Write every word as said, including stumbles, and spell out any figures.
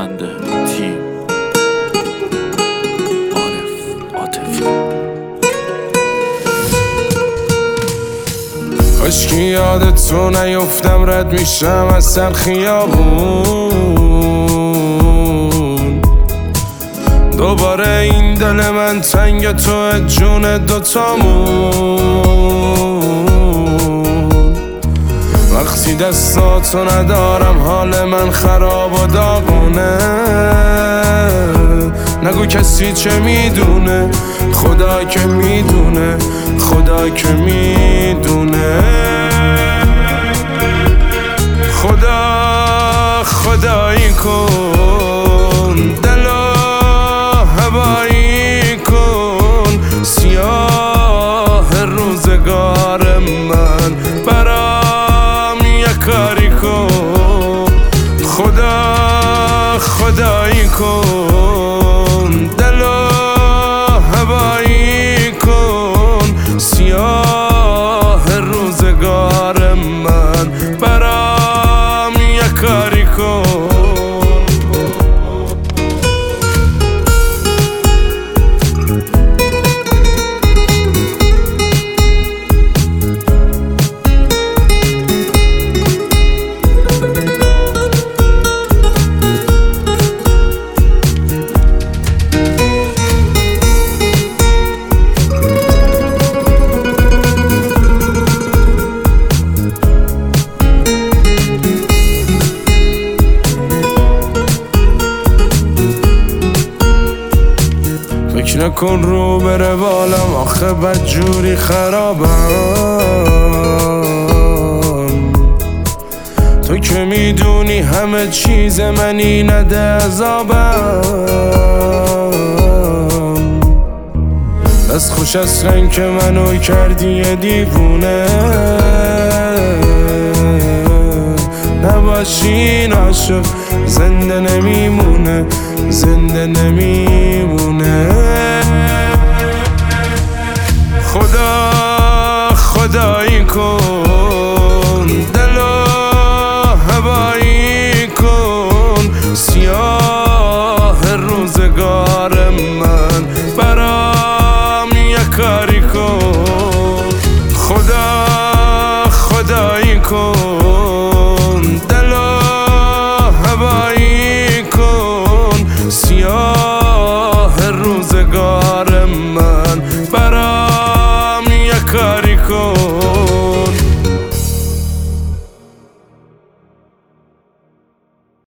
خواننده تیم عارف عاطفی. کاشکی یادت تو نیفتم، رد میشم از سر خیابون. دوباره این دل من تنگ تو جون دوتامون. وقتی دستاتو ندارم حال من خراب و داغونه. نگو کسی چه میدونه، خدا که میدونه، خدا که میدونه. خدا خدایی کن، دلو هوایی کن. سیاه روزگار من برام یه کاری کن. خدا خدایی کن، دلو هوایی کن. سیاه روزگار من برام یه کاری کن. فکر نکن رو بره بالم، آخه بدجوری خرابم. تو که میدونی همه چیز منی نده عذابم. بس خوش از رنگ که منو کردی یه دیوونه. نباشین عاشق زنده نمیمونه، زنده نمیمونه.